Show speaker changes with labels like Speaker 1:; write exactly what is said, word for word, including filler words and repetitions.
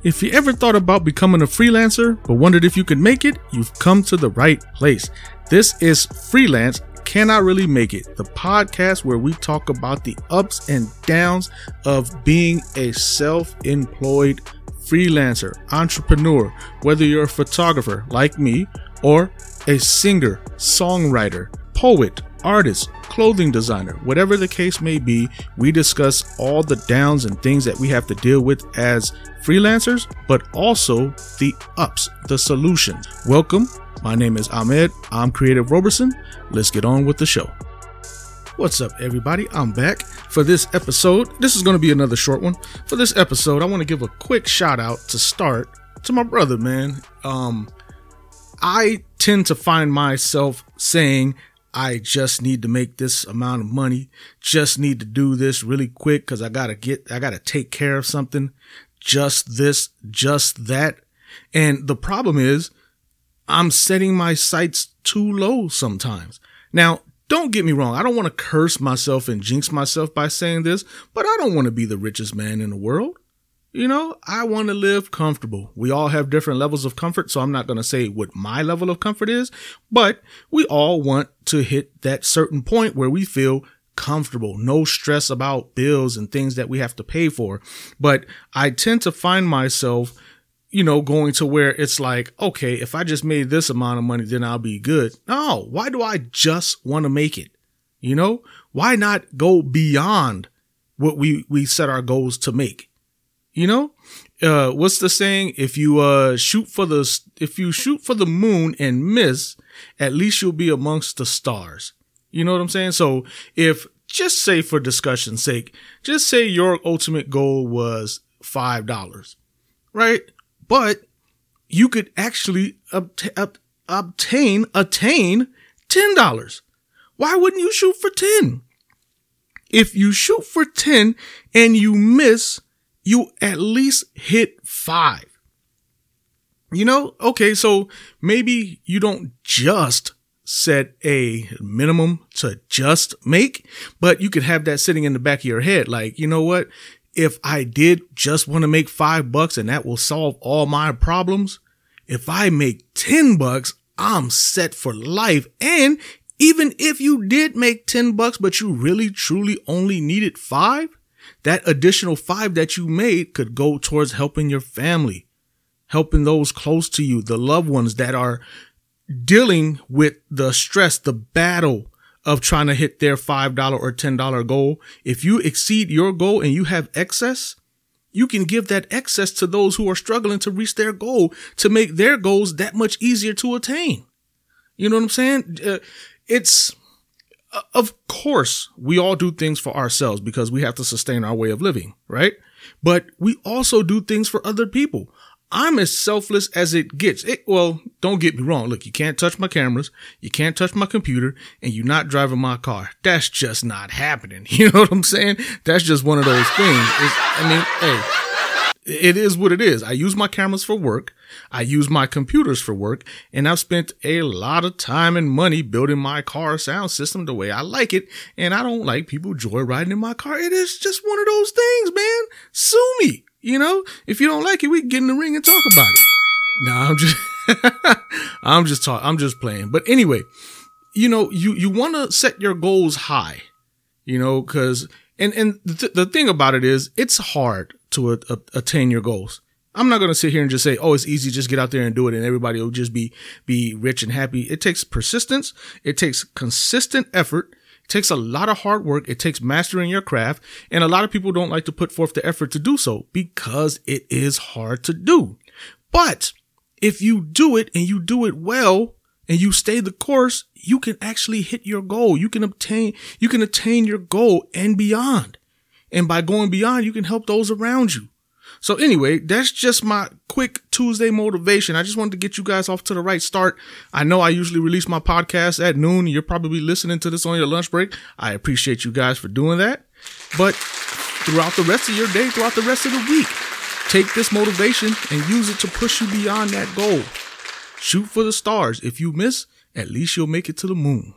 Speaker 1: If you ever thought about becoming a freelancer but wondered if you could make it, you've come to the right place. This is Freelance Can I Really Make It? The podcast where we talk about the ups and downs of being a self-employed freelancer, entrepreneur, whether you're a photographer like me or a singer, songwriter, poet, artist, clothing designer, whatever the case may be. We discuss all the downs and things that we have to deal with as freelancers, but also the ups, the solutions. Welcome. My name is Ahmed. I'm Creative Roberson. Let's get on with the show. What's up, everybody? I'm back for this episode. This is going to be another short one. For this episode, I want to give a quick shout out to start to my brother, man. Um, I tend to find myself saying, I just need to make this amount of money, just need to do this really quick because I got to get, I got to take care of something, just this, just that. And the problem is I'm setting my sights too low sometimes. Now, don't get me wrong. I don't want to curse myself and jinx myself by saying this, but I don't want to be the richest man in the world. You know, I want to live comfortable. We all have different levels of comfort, so I'm not going to say what my level of comfort is, but we all want to hit that certain point where we feel comfortable, no stress about bills and things that we have to pay for. But I tend to find myself, you know, going to where it's like, okay, if I just made this amount of money, then I'll be good. No, why do I just want to make it? You know, why not go beyond what we, we set our goals to make? You know, uh, what's the saying? If you, uh, shoot for the, if you shoot for the moon and miss, at least you'll be amongst the stars. You know what I'm saying? So if, just say for discussion's sake, just say your ultimate goal was five dollars, right? But you could actually obt- ob- obtain, attain ten dollars. Why wouldn't you shoot for ten? If you shoot for ten and you miss, you at least hit five. You know, okay, so maybe you don't just set a minimum to just make, but you could have that sitting in the back of your head. Like, you know what? If I did just want to make five bucks and that will solve all my problems, if I make ten bucks, I'm set for life. And even if you did make ten bucks, but you really truly only needed five, that additional five that you made could go towards helping your family, helping those close to you, the loved ones that are dealing with the stress, the battle of trying to hit their five dollars or ten dollars goal. If you exceed your goal and you have excess, you can give that excess to those who are struggling to reach their goal, to make their goals that much easier to attain. You know what I'm saying? Uh, it's, uh, of course, we all do things for ourselves because we have to sustain our way of living, right? But we also do things for other people. I'm as selfless as it gets. It, well, don't get me wrong. Look, you can't touch my cameras. You can't touch my computer, and you're not driving my car. That's just not happening. You know what I'm saying? That's just one of those things. It's, I mean, hey, it is what it is. I use my cameras for work. I use my computers for work, and I've spent a lot of time and money building my car sound system the way I like it. And I don't like people joyriding in my car. It is just one of those things, man. Sue me. You know, if you don't like it, we can get in the ring and talk about it. No, I'm just, I'm just talking, I'm just playing. But anyway, you know, you, you want to set your goals high, you know, cause, and, and the, th- the thing about it is it's hard to a- a- attain your goals. I'm not going to sit here and just say, oh, it's easy. Just get out there and do it. And everybody will just be, be rich and happy. It takes persistence. It takes consistent effort. It takes a lot of hard work. It takes mastering your craft. And a lot of people don't like to put forth the effort to do so because it is hard to do. But if you do it and you do it well and you stay the course, you can actually hit your goal. You can obtain, you can attain your goal and beyond. And by going beyond, you can help those around you. So anyway, that's just my quick Tuesday motivation. I just wanted to get you guys off to the right start. I know I usually release my podcast at noon. You're probably listening to this on your lunch break. I appreciate you guys for doing that. But throughout the rest of your day, throughout the rest of the week, take this motivation and use it to push you beyond that goal. Shoot for the stars. If you miss, at least you'll make it to the moon.